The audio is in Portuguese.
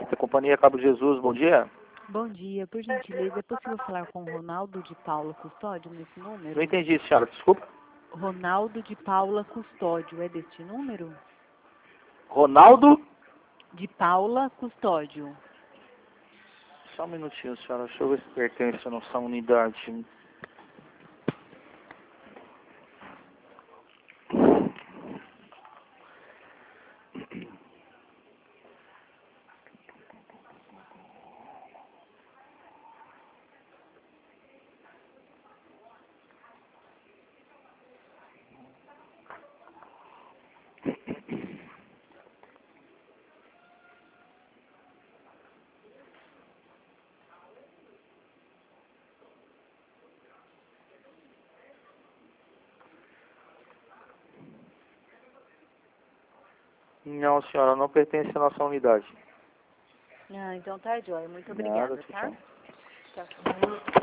Quinta Companhia, Cabo Jesus, bom dia. Bom dia, por gentileza, é possível falar com o Ronaldo de Paula Custódio nesse número? Não entendi, senhora, desculpa. Ronaldo de Paula Custódio, é deste número? Ronaldo? De Paula Custódio. Só um minutinho, senhora, deixa eu ver se pertence a nossa unidade. Não, senhora, não pertence à nossa unidade. Ah, então tá, joia. Muito Nada, obrigada, tá? tchau. Tchau.